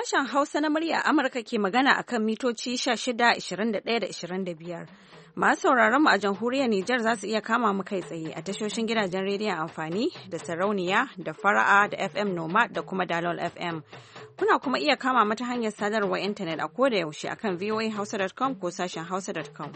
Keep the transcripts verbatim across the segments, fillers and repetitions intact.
Sashen Hausa na murya Amurka ke magana a kan mitoci sha shida, ashirin da ɗaya da ashirin da biyar. Masu sauraron mu a jamhuriyar Nijar za su iya kama mu kai tsaye a tashoshin gidajen rediyon amfani da sarauniya da fara'a da F M Noma da kuma Dalol F M. Kuna kuma iya kama mata hanyar sadarwar intanet a koda yaushe akan voa hausa dot com ko sashen hausa dot com.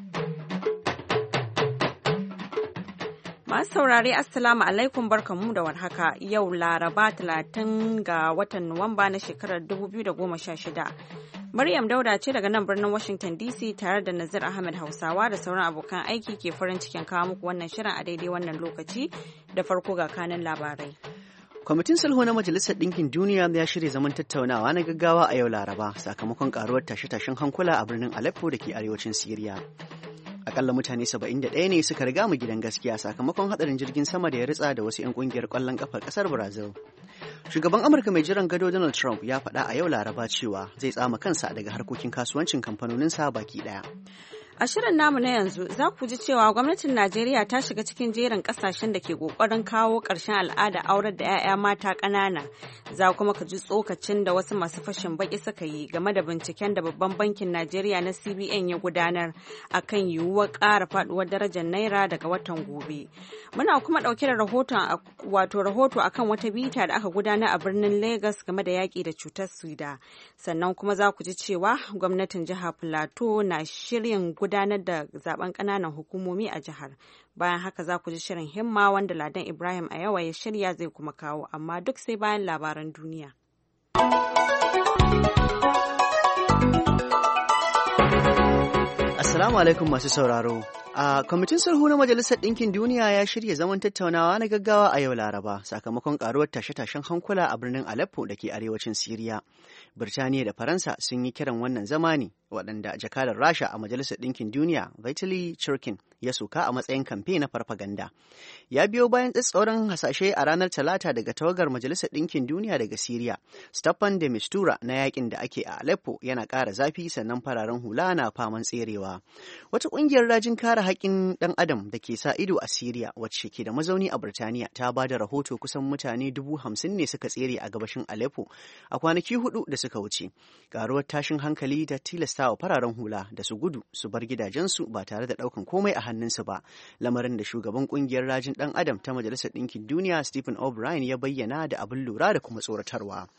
Masu saurare Assalamu alaikum barkanmu da warhaka yau Laraba talatin ga watan Nuwamba na shekarar dubu biyu da goma sha shida. Maryam Dauda ce daga nan birnin Washington D C tare da Nazir Ahmed Hausawa da sauran abokan aiki ke farin cikin kawo muku wannan shirin a daidai wannan lokaci da farko ga kanin labarai. Kwamitin sulhu na Majalisar Ɗinkin Duniya ya shirya zaman tattaunawa na gaggawa a yau Laraba sakamakon karuwar tashe-tashen hankula a birnin Aleppo da ke arewacin Siriya. Akalla mutane saba'in da ɗaya ne suka riga mu gidan gaskiya sakamakon hadarin jirgin sama da ya ritsa da wasu 'yan kungiyar ƙwallon ƙafar ƙasar Brazil. Shugaban Amurka mai jiran gado Donald Trump ya faɗa a yau Laraba cewa zai tsama kansa daga harkokin kasuwancin kamfanoninsa baki ɗaya. A shirin namu na yanzu za ku ji cewa gwamnatin Najeriya ta shiga cikin jerin kasashen da ke kokarin kawo ƙarshen al'ada aurar da 'ya'ya mata ƙanana. Za kuma ka ji tsokacin da wasu masu fashin baki suka yi game da binciken da babban bankin Najeriya na C B N ya gudanar akan yiwuwar ƙara faɗuwar darajar naira daga watan gobe. Muna kuma ɗauke da rahoton wato rahoto akan wata bita da aka gudanar a birnin Lagos game da yaƙi da cutar sida. Sannan kuma za ku ji cewa gwamnatin jihar Plateau na shirin gudanar da zaben ƙananan hukumomi a jihar. Bayan haka za ku ji shirin himma wanda Ladan Ibrahim a yawa ya shirya zai kuma kawo, amma duk sai bayan labaran duniya. Assalamu alaikum masu sauraro. A kwamitin sulhu na Majalisar Ɗinkin Duniya ya shirya zaman tattaunawa na gaggawa a yau Laraba sakamakon karuwar tashe-tashen hankula a birnin Aleppo da ke arewacin Siriya. Birtaniya da Faransa sun yi kiran wannan zama ne waɗanda jakadar Rasha a Majalisar Ɗinkin Duniya Vitaly Churkin ya soka a matsayin kamfe na farfaganda. Ya biyo bayan tsatsauran hasashe a ranar Talata daga tawagar Majalisar Ɗinkin Duniya daga Siriya. Staffan de Mistura na yakin da ake a Aleppo yana ƙara zafi sannan fararen hula na faman tserewa. Wata ƙungiyar rajin kare haƙƙin ɗan adam da ke sa ido a Siriya wacce ke da mazauni a Birtaniya ta ba da rahoto kusan mutane dubu hamsin ne suka tsere a gabashin Aleppo a kwanaki hudu da suka wuce. Karuwar tashin hankali ta tilasta wa fararen hula da su gudu su bar gidajensu ba tare da ɗaukan komai a hannunsu ba, lamarin da shugaban ƙungiyar rajin ɗan adam ta Majalisar Ɗinkin Duniya Stephen O'Brien ya bayyana da abin lura da kuma tsoratarwa.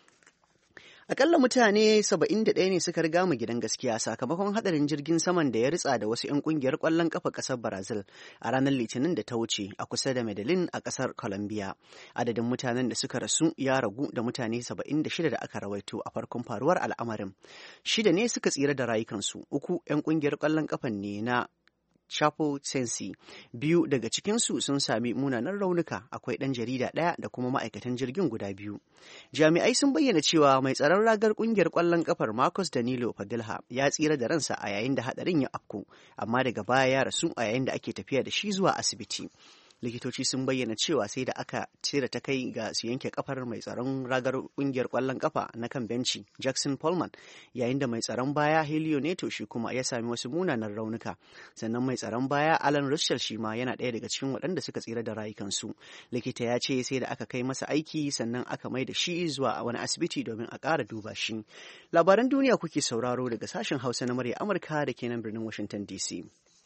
Akalla mutane saba'in da ɗaya ne suka riga mu gidan gaskiya sakamakon hadarin jirgin saman da ya ritsa da wasu 'yan kungiyar ƙwallon ƙafa ƙasar Brazil a ranar Litinin da ta wuce a kusa da Medellin a ƙasar Colombia. Adadin mutanen da suka rasu ya ragu da mutane saba'in da shida da aka rawaito a farkon faruwar al'amarin. Shida ne suka tsira da rayukansu, uku 'yan kungiyar ƙwallon ƙafan ne na Chapo Sensi. Biyu daga cikinsu sun sami munanan raunuka, akwai ɗan jarida ɗaya da kuma ma'aikatan jirgin guda biyu. Jami'ai sun bayyana cewa mai tsaron ragar ƙungiyar ƙwallon ƙafar Marcos Danilo Padilha ya tsira da ransa a yayin da haɗarin ya afku, amma daga baya ya rasu a yayin da ake tafiya da shi zuwa asibiti. Likitoci sun bayyana cewa sai da aka cire ta kai ga su yanke kafar mai tsaron ragar kungiyar kwallon kafa na kan benci Jackson Pullman, yayin da mai tsaron baya Helio Neto shi kuma ya sami wasu munanan raunuka. Sannan mai tsaron baya Alan Russell shi ma yana ɗaya daga cikin waɗanda suka tsira da rayukansu. Likita ya ce sai da aka kai masa aiki sannan aka mai da shi zuwa wani asibiti domin a ƙara duba shi. Labaran duniya kuke sauraro daga sashen Hausa na murya Amurka da ke nan birnin Washington D C.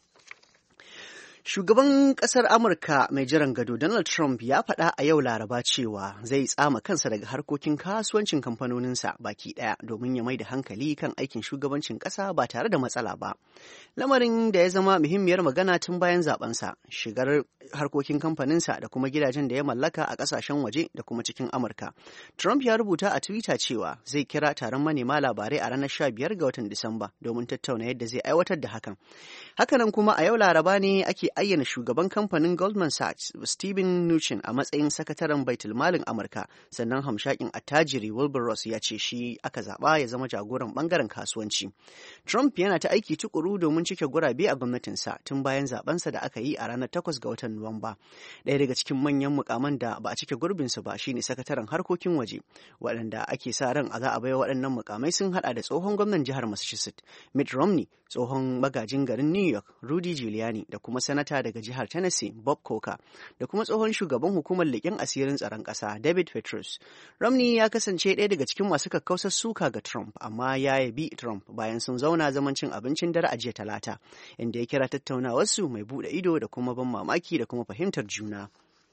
Shugaban ƙasar Amurka mai jiran gado Donald Trump ya faɗa a yau Laraba cewa zai tsama kansa daga harkokin kasuwancin kamfanoninsa baki ɗaya domin ya mai da hankali kan aikin shugabancin ƙasa ba tare da matsala ba. Lamarin da ya zama muhimmiyar magana tun bayan zabensa, shigar harkokin kamfaninsa da kuma gidajen da ya mallaka a ƙasashen waje da kuma cikin Amurka. Trump ya rubuta a Twitter cewa zai kira taron manema labarai a ranar sha biyar ga watan Disamba domin tattauna yadda zai aiwatar da hakan. Hakanan kuma a yau Laraba ne ake ayyana shugaban kamfanin Goldman Sachs Steven Mnuchin a matsayin sakataren baitulmalin Amurka, sannan hamshakin attajiri Wilbur Ross ya ce shi aka zaba ya zama jagoran bangaren kasuwanci. Trump yana ta aiki tukuru domin cike gurabe a gwamnatinsa tun bayan zabensa da aka yi a ranar takwas ga watan Nuwamba. Ɗaya daga cikin manyan mukaman da ba a cike gurbinsu ba shine sakataren harkokin waje, waɗanda ake sa ran a za a baiwa waɗannan mukamai sun hada da tsohon gwamnan jihar Massachusetts Mitt Romney, tsohon magajin garin New York Rudy Giuliani da kuma sanata Sanata daga jihar Tennessee Bob Corker da kuma tsohon shugaban hukumar leƙen asirin tsaron ƙasa David Petraeus. Romney ya kasance ɗaya daga cikin masu kakkausar suka ga Trump, amma ya yabi Trump bayan sun zauna zaman cin abincin dare a jiya Talata, inda ya kira tattaunawarsu mai buɗe ido da kuma ban mamaki da kuma fahimtar juna.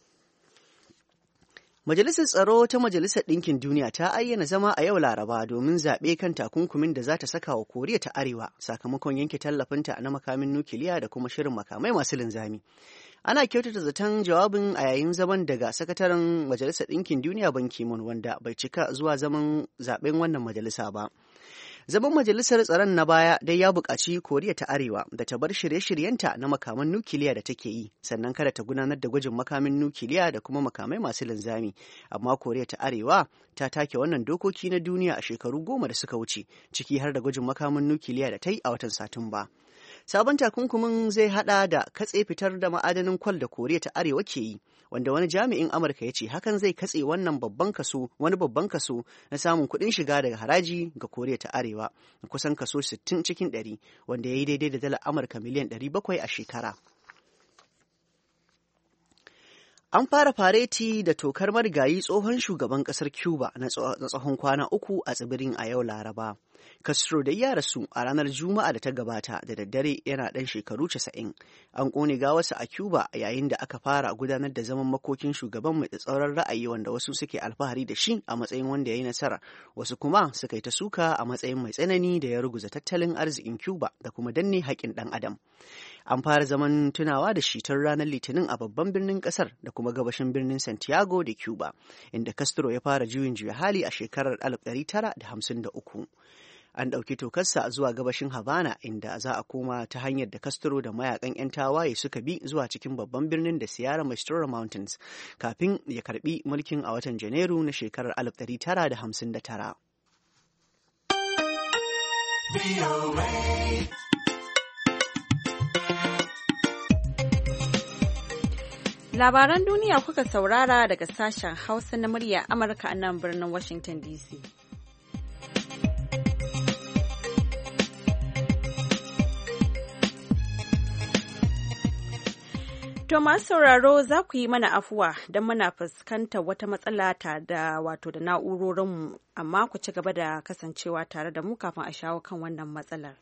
Majalisar Tsaro ta Majalisar Ɗinkin Duniya ta ayyana zama a yau Laraba domin zaɓe kan takunkumin da za ta saka wa Koriya ta Arewa sakamakon yanke tallafinta na makamin nukiliya da kuma shirin makamai masu linzami. Ana kyautata zaton jawabin a yayin zaman daga sakataren Majalisar Ɗinkin Duniya Ban Ki-moon, wanda bai cika zuwa zaman zaɓen wannan majalisa ba. Zaman majalisar tsaron na baya dai ya buƙaci Koriya ta Arewa da ta bar shirye-shiryenta na makaman nukiliya da take yi, sannan kada ta gudanar da gwajin makamin nukiliya da kuma makamai masu linzami. Amma Koriya ta Arewa ta take wannan dokoki na duniya a shekaru goma da suka wuce, ciki har da gwajin makamin nukiliya da ta yi a watan Satumba. Sabon takunkumin zai hada da katse fitar da ma'adanin kwal da Koriya ta Arewa ke yi, wanda wani jami'in Amurka ya ce hakan zai katse wannan babban kaso wani babban kaso na samun kuɗin shiga daga haraji ga Koriya ta Arewa, kusan kaso sittin cikin ɗari, wanda ya yi daidai da dalar Amurka miliyan ɗari bakwai a shekara. An fara fareti da tokar marigayi tsohon shugaban ƙasar Cuba na tsawon kwana uku a tsibirin a yau Laraba. Castro dai ya rasu a ranar Juma'a da ta gabata da daddare yana ɗan shekaru casa'in. An ƙone gawarsa a Cuba yayin da aka fara gudanar da zaman makokin shugaban mai tsatsauran ra'ayi, wanda wasu suke alfahari da shi a matsayin wanda ya yi nasara, wasu kuma suka yi ta suka a matsayin mai tsanani da ya ruguza tattalin arzikin Cuba da kuma danne haƙƙin ɗan adam. An fara zaman tunawa da shi tun ranar Litinin a babban birnin ƙasar da kuma gabashin birnin Santiago de Cuba, inda Castro ya fara juyin juya hali a shekarar alif ɗari tara da hamsin da uku. An ɗauki tokarsa zuwa gabashin Havana, inda za a koma ta hanyar da Castro da mayakan 'yan tawaye suka bi zuwa cikin babban birnin da Sierra Maestra Mountains, kafin ya karbi mulkin a watan Janairu na shekarar alif ɗari tara da hamsin da tara. Labaran duniya kuka saurara daga sashen Hausa na murya Amurka a nan birnin Washington D C. To masu sauraro za ku yi mana afuwa don muna fuskantar wata matsala ta da wato da na'urorinmu, amma ku ci gaba da kasancewa tare da mu kafin a shawo kan wannan matsalar.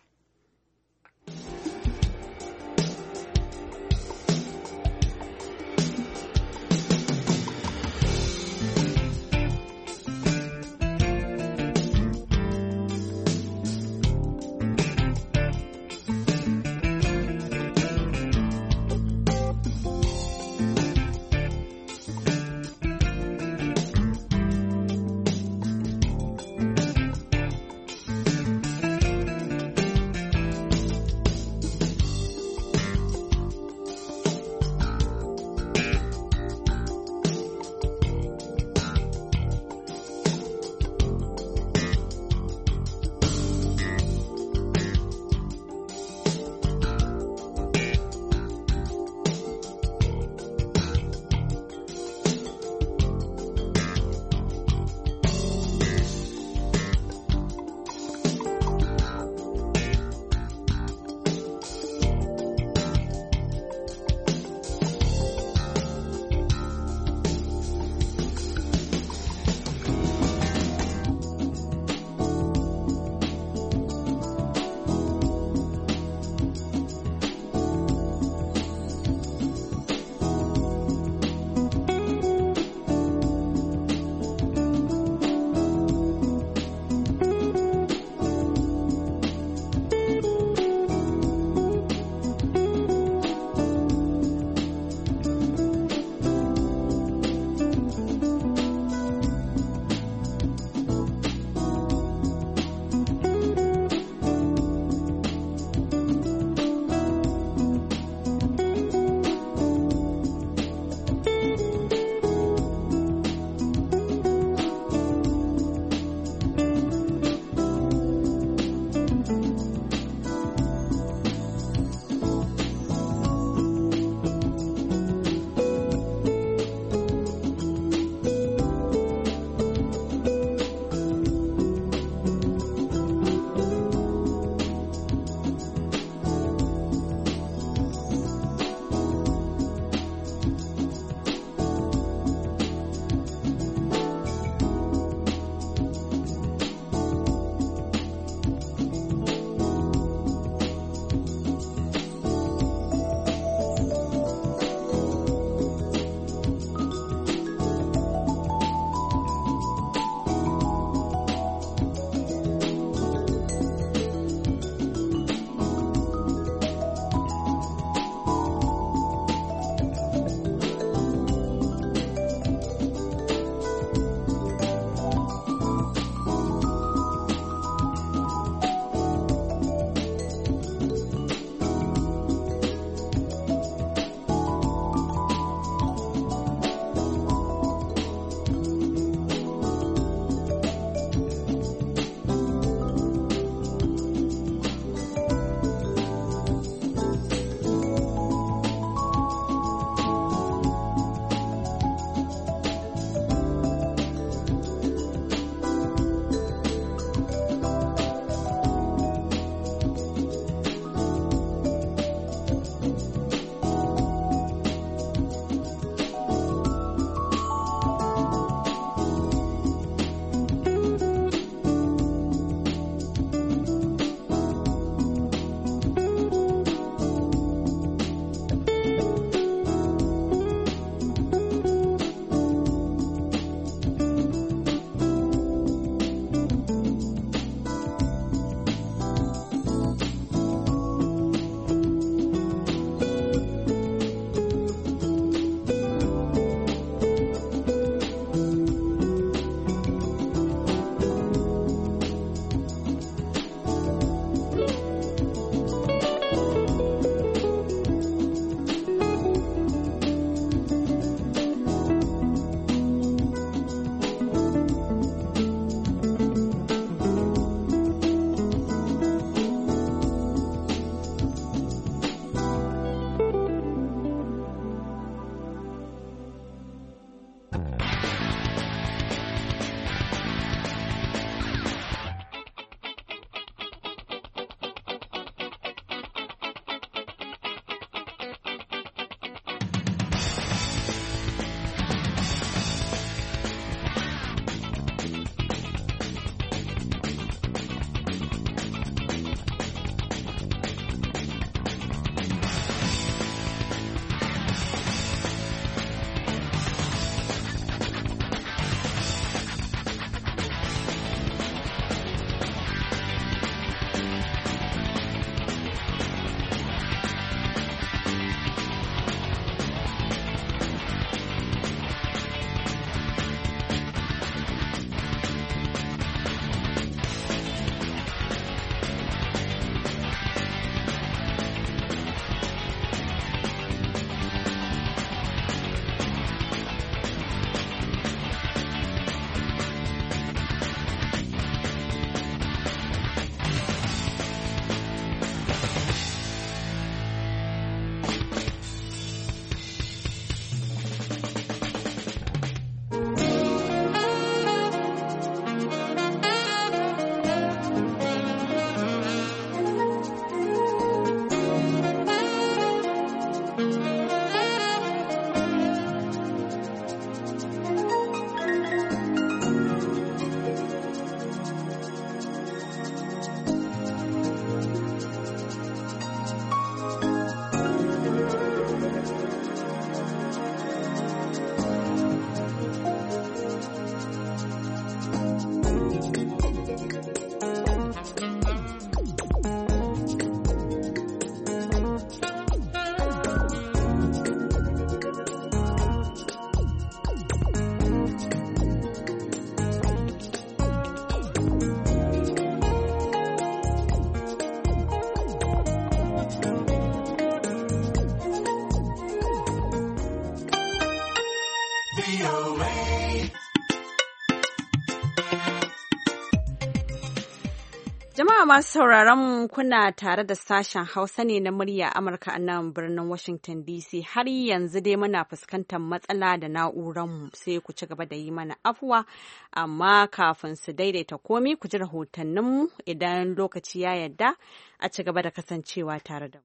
Jama'a masu sauraron kuna tare da sashen Hausa ne na murya Amurka a nan birnin Washington D C. Har yanzu dai muna fuskantar matsala da na'uranmu, sai ku ci gaba da yi mana afuwa, amma kafin su daidaita komi ku ji rahotanninmu idan lokaci ya yarda a ci gaba da kasancewa tare da mu.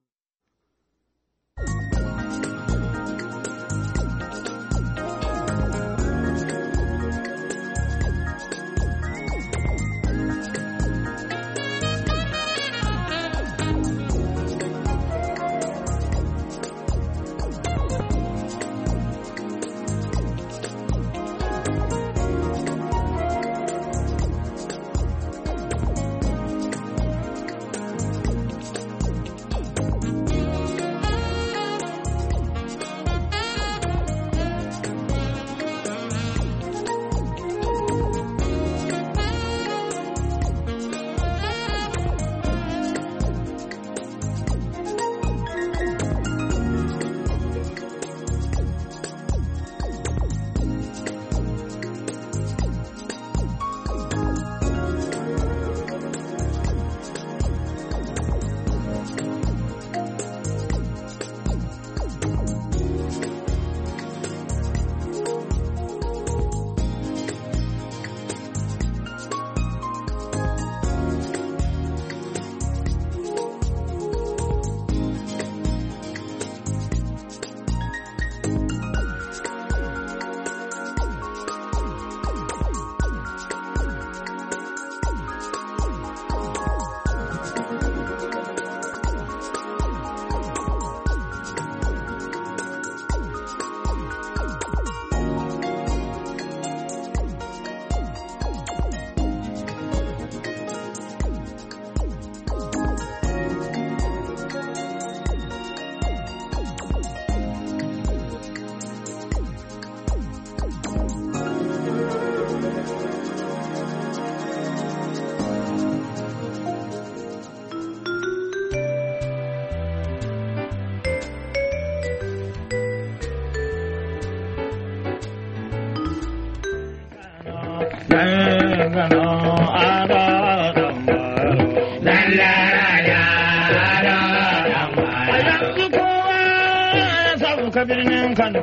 Birnin Kano,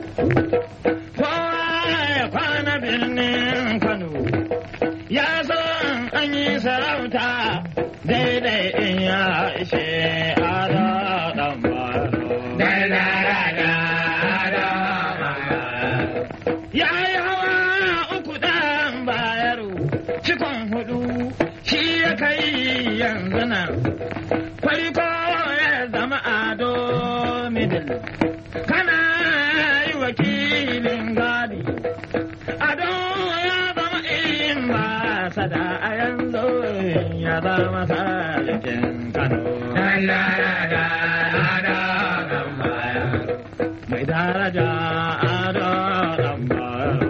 kowa ya kwana birnin Kano, ya san an yi sarauta daidai in ya ishe ado ɗan baro. Ya yi hawa uku ɗan bayaro, cikon hudu shi ya kai yanzu nan, farko ya zama ado middle. Kana yi wakilin gadi, ado ya zama in ba sada a yanzu ya zama sarkin Kano. Mai daraja ado ɗan bayaro.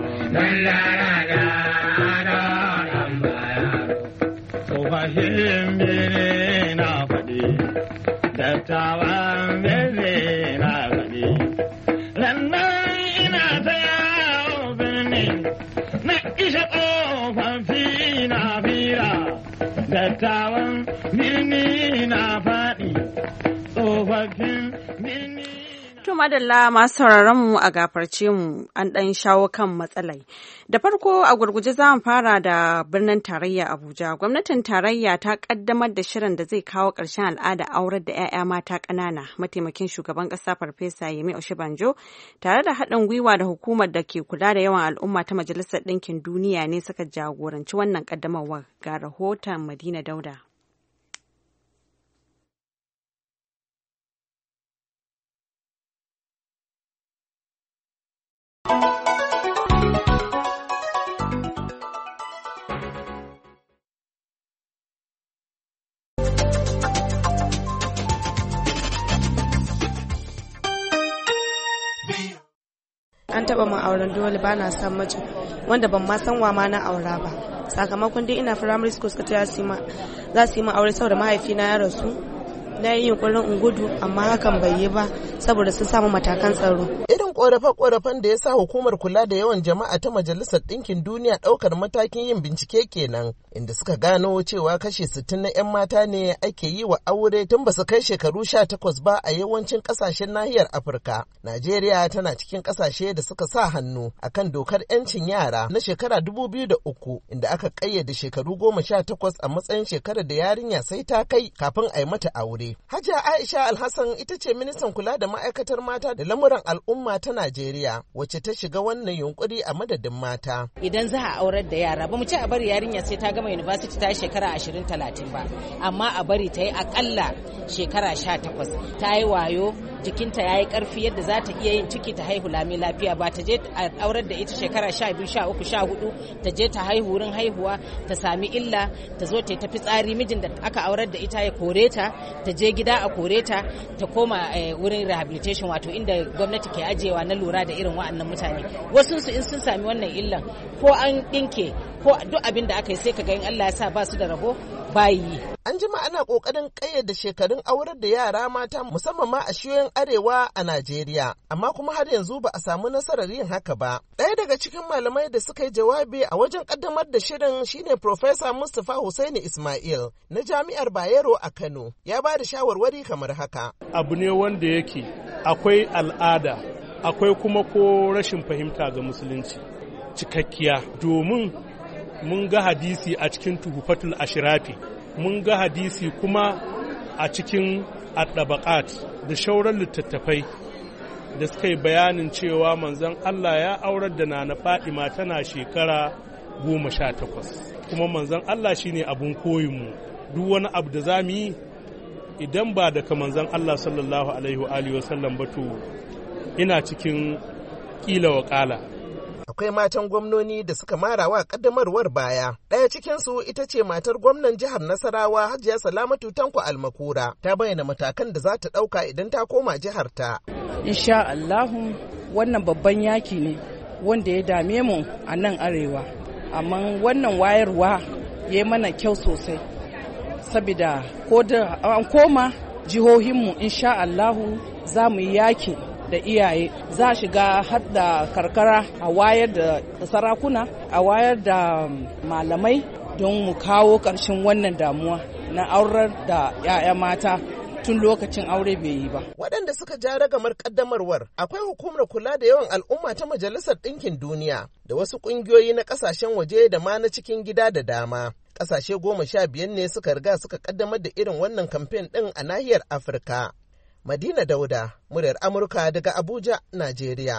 Tsofaffin bene na faɗi, dattawan bene na faɗi. Lannan ina ta yawo birni, na isha tsofaffi na fira, dattawan birni na faɗi, tsofaffin birni. To madalla masu sauraron mu a gafarce mu an ɗan shawo kan matsalai. Da farko a gurguje za mu fara da birnin tarayya Abuja. Gwamnatin tarayya ta kaddamar da shirin da zai kawo ƙarshen al'ada aurar da 'ya'ya mata ƙanana. Mataimakin shugaban ƙasa Farfesa Yemi Oshibanjo tare da haɗin gwiwa da hukumar da ke kula da yawan al'umma ta Majalisar Ɗinkin Duniya ne suka jagoranci wannan ƙaddamarwar. Ga rahoton Madina Dauda. An taɓa min auren dole ba na son miji wanda ban ma san wa ma na aura ba. Sakamakon dai ina primary school suka ta za su yi min aure saboda mahaifina ya rasu. Na yi yunkurin in gudu amma hakan bai yi ba saboda sun samu matakan tsaro. Irin ƙorafe-ƙorafen da ya sa hukumar kula da yawan jama'a ta Majalisar Ɗinkin Duniya ɗaukar matakin yin bincike kenan, inda suka gano cewa kashi sittin na 'yan mata ne ake yi wa aure tun ba su kai shekaru sha takwas ba a yawancin ƙasashen nahiyar Afirka. Najeriya tana cikin ƙasashe da suka sa hannu akan dokar 'yancin yara na shekara dubu biyu da uku, inda aka ƙayyade shekaru goma sha takwas a matsayin shekarar da yarinya sai ta kai kafin a yi mata aure. Hajiya Aisha Alhassan ita ce ministan kula da ma'aikatar mata da lamuran al'umma ta Najeriya, wacce ta shiga wannan yunkuri a madadin mata. Idan za a aurar da yara, ba mu ce a bari yarinya sai ta gama university ta yi shekara ashirin talatin ba, amma a bari ta yi akalla shekara sha takwas, ta yi wayo, jikinta ya yi ƙarfi yadda za ta iya yin ciki ta haihu lami lafiya, ba ta je a aurar da ita shekara sha biyu sha uku sha hudu ta je ta haihu wurin haihuwa ta sami illa, ta zo ta tafi tsari, mijin da aka aurar da ita ya kore ta, ta je gida a kore ta, ta koma wurin rehabilitation wato inda gwamnati ke ajiyewa na lura da irin wa'annan mutane. Wasu su in sun sami wannan illan ko an ɗinke ko duk abin da aka yi sai ka ga in Allah ya sa ba su da rabo bayi. An jima ana ƙoƙarin ƙayyade shekarun aurar da yara mata musamman ma a shiyoyin arewa a Najeriya, amma kuma har yanzu ba a samu nasarar yin haka ba. Ɗaya daga cikin malamai da suka yi jawabi a wajen ƙaddamar da shirin shine Profesa Mustapha Hussaini Ismail na Jami'ar Bayero a Kano. Ya ba da shawarwari kamar haka. Abu ne wanda yake akwai al'ada, akwai kuma ko rashin fahimta ga musulunci cikakkiya, domin mun ga hadisi a cikin Tuhufatul Ashrafi, mun ga hadisi kuma a cikin At-Tabaqat da shauran littattafai da suka yi bayanin cewa manzon Allah ya aurar da Nana Fatima tana shekara goma sha takwas, kuma manzon Allah shine abun koyinmu. Duk wani abu da za mu yi idan ba daga manzon Allah sallallahu alaihi wa alihi wasallam ba to ina cikin kila wa kala. Akwai matan gwamnoni da suka mara wa kaddamarwar baya. Ɗaya cikinsu ita ce matar gwamnan jihar Nasarawa Hajiya Salamatu Tanko Almakura. Ta bayyana matakan da za ta ɗauka idan ta koma jihar ta. Insha Allahu wannan babban yaki ne wanda ya dame mu a nan arewa. Amma wannan wayarwa ya mana kyau sosai. Saboda ko da an koma jihohinmu insha Allahu za mu yi yaki da iyaye, za shiga har da karkara a wayar da sarakuna, a wayar da malamai don mu kawo ƙarshen wannan damuwa na aurar da 'ya'ya mata tun lokacin aure bai yi ba. Waɗanda suka ja ragamar ƙaddamarwar akwai hukumar kula da yawan al'umma ta Majalisar Ɗinkin Duniya da wasu ƙungiyoyi na ƙasashen waje da ma na cikin gida da dama. Ƙasashe goma sha biyar ne suka riga suka ƙaddamar da irin wannan kamfen ɗin a nahiyar Afirka. Madina Dauda, muryar Amurka daga Abuja, Najeriya.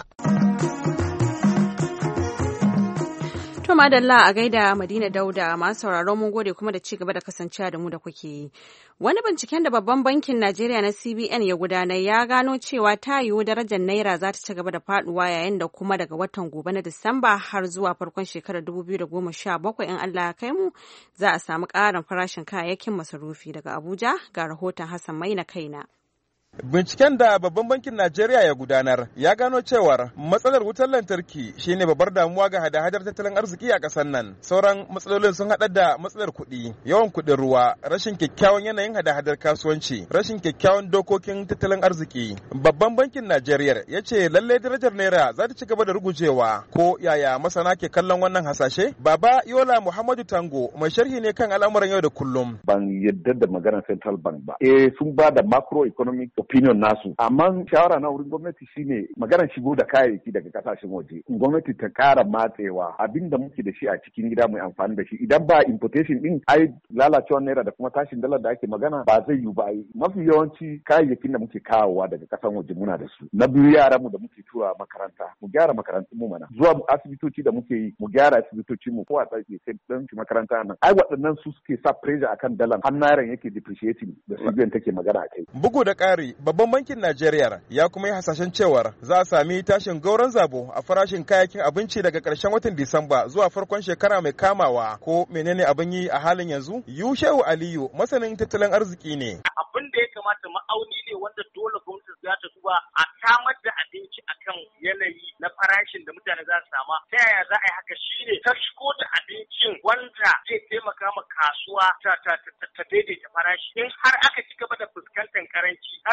To madalla a gaida Madina Dauda, masu sauraron mun gode kuma da ci gaba da kasancewa da mu da kuke yi. Wani binciken da babban bankin Najeriya na C B N ya gudanar ya gano cewa ta yiwu darajar naira za ta ci gaba da faduwa yayin da kuma daga watan gobe na Disamba har zuwa farkon shekarar dubu biyu da goma sha bakwai in Allah ya kai mu za a samu ƙarin farashin kayayyakin masarufi. Daga Abuja ga rahoton Hassan Maina kaina. Binciken da babban bankin Najeriya ya gudanar ya gano cewar matsalar wutar lantarki shine babbar damuwa ga hada-hadar tattalin arziki a ƙasar nan. Sauran matsalolin sun haɗa da matsalar kuɗi, yawan kuɗin ruwa, rashin kyakkyawan yanayin hada-hadar kasuwanci, rashin kyakkyawan dokokin tattalin arziki. Babban bankin Najeriya ya ce lallai darajar naira za ta ci gaba da rugujewa. Ko yaya masana ke kallon wannan hasashe? Baba Yola Muhammadu Tango mai sharhi ne kan al'amuran yau da kullum. Ban yadda da maganar Central Bank ba. Eh sun ba da macroeconomic opinion nasu, amma shawara na wurin gwamnati shine maganar shigo da kayayyaki daga kasashen waje. Gwamnati ta kara matsewa abinda muke da shi a cikin gida mai amfani da shi. Idan ba importation din ai lalacewar naira da kuma tashin dalar da ake magana ba zai yiwu ba. Mafi yawanci kayayyakin da muke kawowa daga kasan waje muna da su. Na biyu yaran mu da muke tura makaranta, mu gyara makarantun mu mana. Zuwa asibitoci da muke yi, mu gyara asibitocin mu ko a tsaki sai dan makaranta nan. Ai waɗannan su suke sa pressure akan dalar. Har naira yake depreciating da C B N take magana akai. Bugu da ƙari, babban bankin Najeriya ya kuma yi hasashen cewar za a sami tashin gauran zabo a farashin kayayyakin abinci daga ƙarshen watan Disamba zuwa farkon shekara mai kamawa. Ko menene abin yi a halin yanzu? Yushehu Aliyu masanin tattalin arziki ne. Abin da ya kamata ma'auni ne wanda dole gwamnati za ta duba a samar da abinci akan yanayi na farashin da mutane za su sama. Ta yaya za a yi haka shine ta shigo da abincin wanda zai taimaka ma kasuwa ta ta ta daidaita farashi. In har aka ci gaba da fuskantar karanci, karancin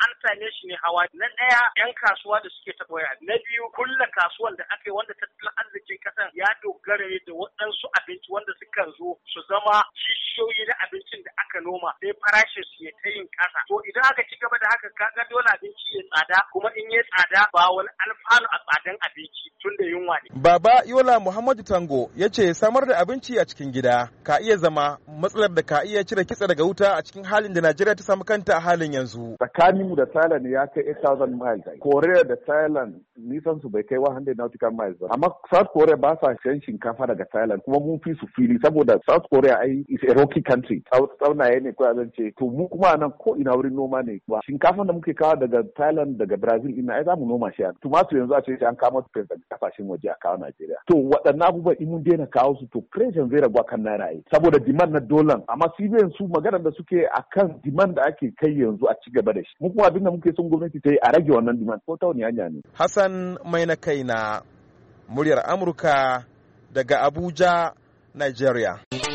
an same shi ne hawa na ɗaya yan kasuwa da suke taɓa waya na biyu kulle kasuwan da aka yi wanda tattalin arzikin ƙasan ya dogara ne da waɗansu abinci wanda sukan zo su zama kishiyoyi na abincin da aka noma sai farashin su ya ta yin ƙasa to idan aka ci gaba da haka kaga dole abinci ya tsada kuma in ya tsada ba wani alfanu a tsadan abinci tun da yunwa ne. Baba Yola Muhammadu Tango ya ce samar da abinci a cikin gida ka iya zama matsalar da ka iya cire kitse daga wuta a cikin halin da Najeriya ta samu kanta a halin yanzu. Tsakanin mu da Thailand ya kai eight thousand miles. Korea da Thailand nisan su bai kai one hundred nautical miles ba. Amma South Korea ba sa shan shinkafa daga Thailand kuma mun fi su fili saboda South Korea ai is a rocky country. Tsaunaye ne ko zan ce to mu kuma nan ko ina wurin noma ne ba. Shinkafan da muke kawo daga Thailand daga Brazil ina ai za mu noma shi. Tumatur yanzu a ce an kama su daga kasashen waje a kawo Najeriya. To waɗannan abubuwan in mun daina kawo su to pressure zai ragu kan naira ai saboda demand na dolan amma sibiyan su magana da suke akan demand da ake kai yanzu a ci gaba da shi. Mu kuma abin da muke son gwamnati ta yi a rage wannan demand ko ta wani hanya ne. Hassan mai na kaina muryar Amurka daga Abuja, Nigeria.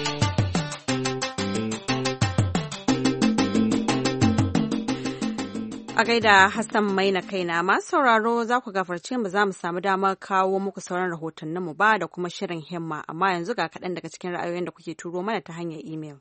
A gaida Hassan Maina kaina masu sauraro za ku gafarce mu za mu samu damar kawo muku sauran rahotannin mu ba da kuma shirin himma amma yanzu ga kaɗan daga cikin ra'ayoyin da kuke turo mana ta hanyar imel.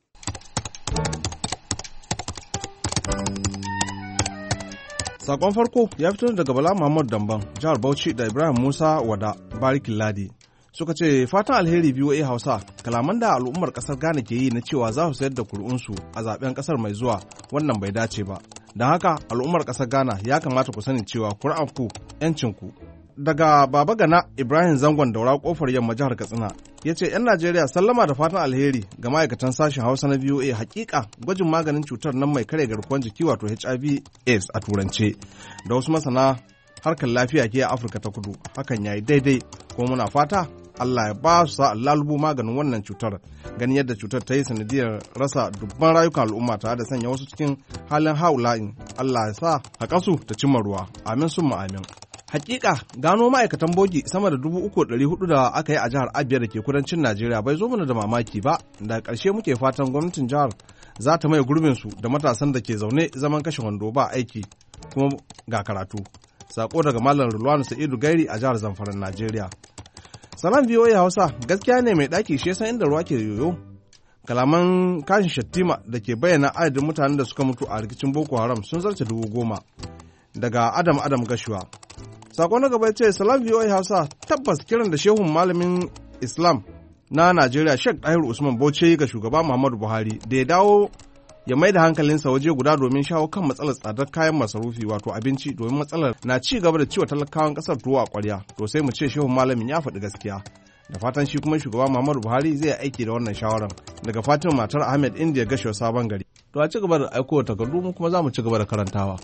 Sakon farko ya fito daga Bala Muhammad Damban, jihar Bauchi da Ibrahim Musa Wada, Barikin Ladi. Suka ce fatan alheri biyu a Hausa, kalaman da al'ummar kasar Ghana ke yi na cewa za su sayar da kuri'unsu a zaben kasar mai zuwa wannan bai dace ba. Don haka al'ummar kasar Ghana ya kamata ku sani cewa kuri'anku 'yancinku. Daga Baba Gana Ibrahim Zangon Daura kofar yamma jihar Katsina ya ce 'yan Najeriya sallama da fatan alheri ga ma'aikatan sashen Hausa na V O A hakika gwajin maganin cutar nan mai kare garkuwar jiki wato H I V AIDS a turance da wasu masana harkar lafiya ke a Afirka ta Kudu hakan yayi daidai kuma muna fata Allah ya ba su sa lalubo maganin wannan cutar ganin yadda cutar ta yi sanadiyar rasa dubban rayukan al'umma tare da sanya wasu cikin halin haula'in Allah ya sa haƙasu ta cimma ruwa amin summa amin. Hakika gano ma'aikatan bogi sama da dubu uku ɗari hudu da aka yi a jihar Abia da ke kudancin Najeriya bai zo mana da mamaki ba. Da ƙarshe muke fatan gwamnatin jihar za ta maye gurbin su da matasan da ke zaune zaman kashe wando ba aiki kuma ga karatu. Sako daga Malam Rulwanu Sa'idu Gairi a jihar Zamfara, Najeriya. Salam V O A Hausa gaskiya ne mai ɗaki shi san inda ruwa ke yoyo. Kalaman kashin Shattima da ke bayyana adadin mutanen da suka mutu a rikicin Boko Haram sun zarce dubu goma. Daga Adam Adam Gashuwa. Sako na gaba ce Salam V O A Hausa tabbas kiran da shehun malamin Islam na Najeriya Sheikh Dahir Usman Bauchi ga shugaba Muhammadu Buhari da ya dawo ya mai da hankalinsa waje guda domin shawo kan matsalar tsadar kayan masarufi wato abinci domin matsalar na ci gaba da ciwo talakawan kasar tuwo a ƙwarya to sai mu ce shehun malamin ya faɗi gaskiya da fatan shi kuma shugaba Muhammadu Buhari zai aiki da wannan shawaran daga Fatima matar Ahmed India Gasho Sabon Gari to a ci gaba da aiko takardu mu kuma za mu ci gaba da karantawa.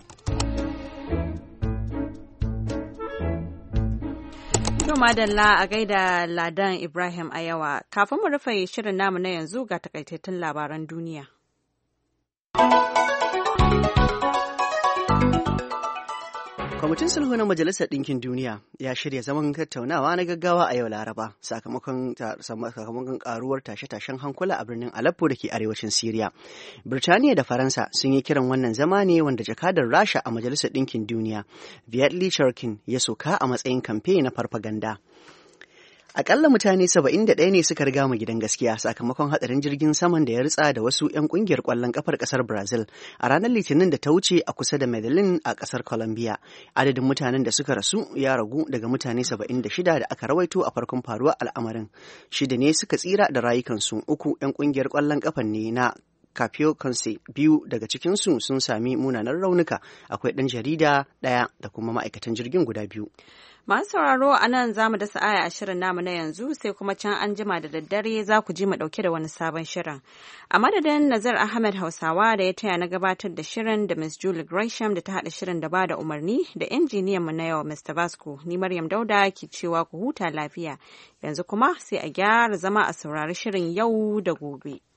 Madalla a gaida Ladan Ibrahim Ayawa. Kafin mu rufe shirin namu na yanzu ga takaitattun labaran duniya. Kwamitin sulhu na Majalisar Ɗinkin Duniya ya shirya zaman tattaunawa na gaggawa a yau Laraba sakamakon karuwar tashe-tashen hankula a birnin Aleppo da ke arewacin Siriya. Birtaniya da Faransa sun yi kiran wannan zama ne wanda jakadar Rasha a Majalisar Ɗinkin Duniya, Vyacheslav Churkin, ya soka a matsayin kamfe na farfaganda. Akalla mutane saba'in da ɗaya ne suka riga mu gidan gaskiya sakamakon hadarin jirgin saman da ya ritsa da wasu 'yan kungiyar ƙwallon ƙafar ƙasar Brazil a ranar Litinin da ta wuce a kusa da Medellin a ƙasar Colombia. Adadin mutanen da suka rasu ya ragu daga mutane saba'in da shida da aka rawaito a farkon faruwar al'amarin. Shida ne suka tsira da rayukansu, uku 'yan kungiyar ƙwallon ƙafar ne na Capio Conce, biyu daga cikinsu sun sami munanan raunuka, akwai ɗan jarida ɗaya da kuma ma'aikatan jirgin guda biyu. Masu sauraro a nan za mu dasa aya a shirin namu na yanzu sai kuma can an jima da daddare za ku ji mu ɗauke da wani sabon shirin. A madadin Nazar Ahmed Hausawa da ya taya na gabatar da shirin da Miss Julie Gresham da ta haɗa shirin da ba da umarni da injiniyan mu na yau Mister Vasco, ni Maryam Dauda ke cewa ku huta lafiya. Yanzu kuma sai a gyara zama a saurari shirin yau da gobe.